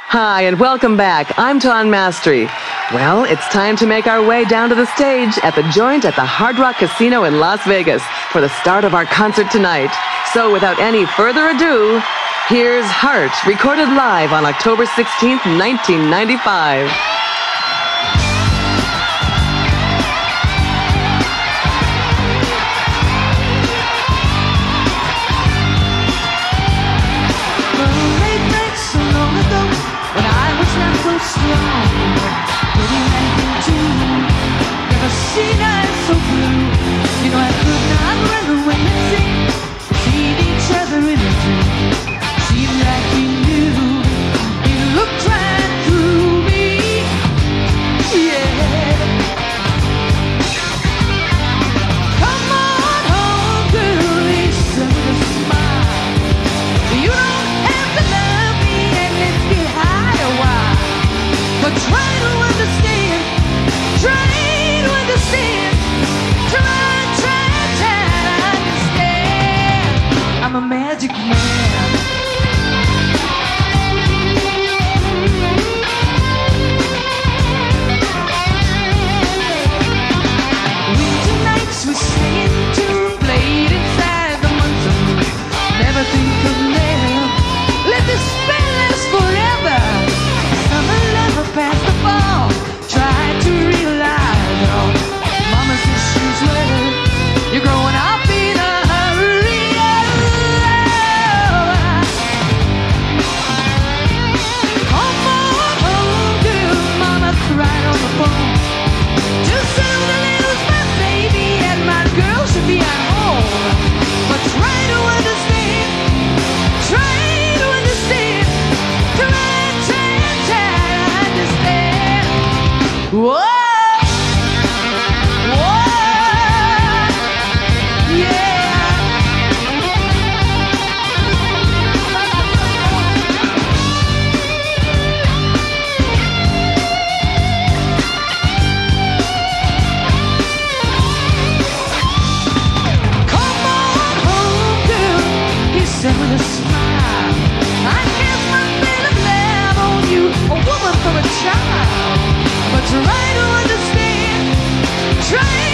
Hi, and welcome back. I'm Ton Mastery. Well, it's time to make our way down to the stage at the Joint at the Hard Rock Casino in Las Vegas for the start of our concert tonight. So without any further ado, here's Heart, recorded live on October 16th, 1995. Strong, pretty man too. Never seen eyes so blue. You know I could not run away and sing. Seen each other in a dream. Seemed like he knew. He looked right through me. Yeah. Come on home, girl, he said with a smile. You don't have to love me and let's get high a while. But try to understand, try to understand, try to understand. I'm a magic man. Winter nights we sang to, played inside the monsoon. Never think of never, let this spell last forever. Summer love past the fall, try to realize it all. Mama says she's well, you're growing up in a hurry. Come on home, girl, mama cried on the phone. Just soon to lose my baby and my girl should be at home. But try to understand, try to understand, try. Whoa! Whoa! Yeah! Come on home, girl, he said with a smile. I guess my feeling love on you, a woman from a child. But try to understand, try